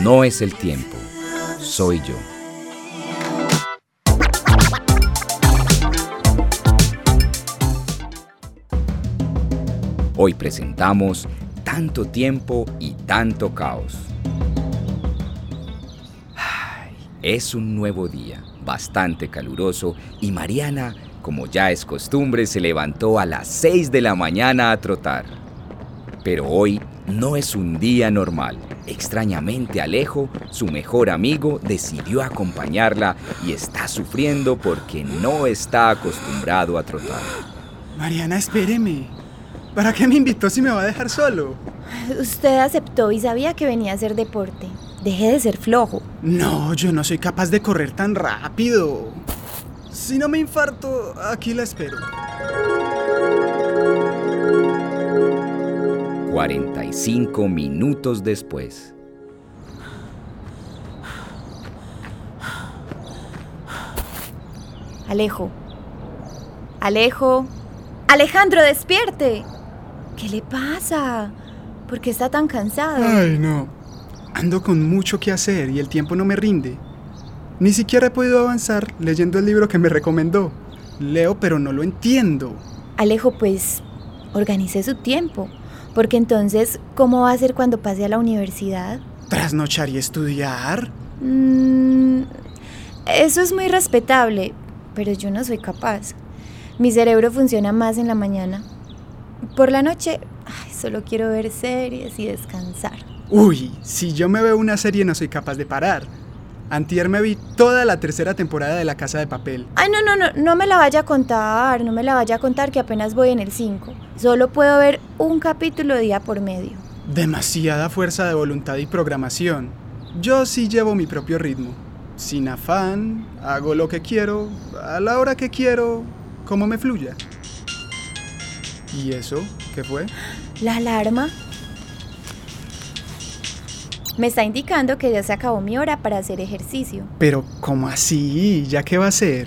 No es el tiempo, soy yo. Hoy presentamos Tanto tiempo y tanto caos. Es un nuevo día, bastante caluroso, y Mariana, como ya es costumbre, se levantó a las 6 de la mañana a trotar. Pero hoy no es un día normal. Extrañamente, Alejo, su mejor amigo, decidió acompañarla y está sufriendo porque no está acostumbrado a trotar. Mariana, espéreme. ¿Para qué me invitó si me va a dejar solo? Usted aceptó y sabía que venía a hacer deporte. Deje de ser flojo. No, yo no soy capaz de correr tan rápido. Si no me infarto, aquí la espero. 45 minutos después. Alejo. Alejandro, despierte. ¿Qué le pasa? ¿Por qué está tan cansado? Ay, no. Ando con mucho que hacer y el tiempo no me rinde. Ni siquiera he podido avanzar leyendo el libro que me recomendó. Leo, pero no lo entiendo. Alejo, pues, organice su tiempo. Porque entonces, ¿cómo va a ser cuando pase a la universidad? ¿Trasnochar y estudiar? Eso es muy respetable, pero yo no soy capaz. Mi cerebro funciona más en la mañana. Por la noche, solo quiero ver series y descansar. Uy, si yo me veo una serie no soy capaz de parar. Antier me vi toda la 3ª temporada de La Casa de Papel. No me la vaya a contar, que apenas voy en el 5. Solo puedo ver un capítulo día por medio. Demasiada fuerza de voluntad y programación. Yo sí llevo mi propio ritmo. Sin afán, hago lo que quiero, a la hora que quiero, como me fluya. ¿Y eso qué fue? ¿La alarma? Me está indicando que ya se acabó mi hora para hacer ejercicio. Pero, ¿cómo así? ¿Ya qué va a hacer?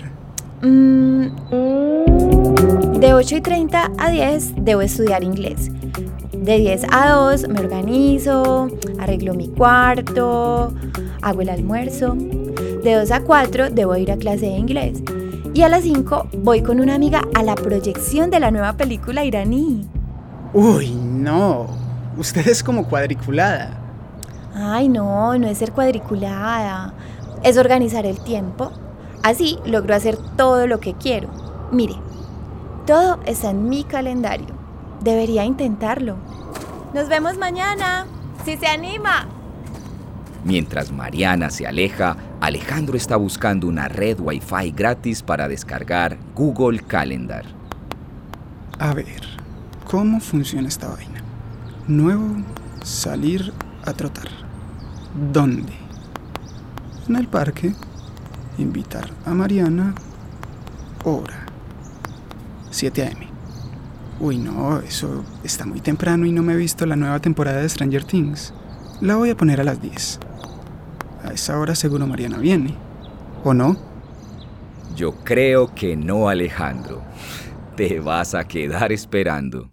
De 8:30 a 10 debo estudiar inglés. De 10 a 2 me organizo, arreglo mi cuarto, hago el almuerzo. De 2 a 4 debo ir a clase de inglés. Y a las 5 voy con una amiga a la proyección de la nueva película iraní. Uy, no. Usted es como cuadriculada. Ay, no es ser cuadriculada. Es organizar el tiempo. Así logro hacer todo lo que quiero. Mire, todo está en mi calendario. Debería intentarlo. Nos vemos mañana, si se anima. Mientras Mariana se aleja, Alejandro está buscando una red Wi-Fi gratis para descargar Google Calendar. A ver, ¿cómo funciona esta vaina? Nuevo, salir a trotar. ¿Dónde? En el parque. Invitar a Mariana. Hora 7 a.m. Uy, no, eso está muy temprano y no me he visto la nueva temporada de Stranger Things. La voy a poner a las 10. A esa hora seguro Mariana viene. ¿O no? Yo creo que no, Alejandro. Te vas a quedar esperando.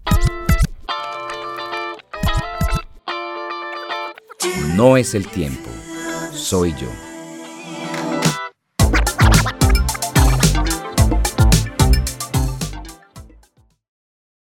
No es el tiempo, soy yo.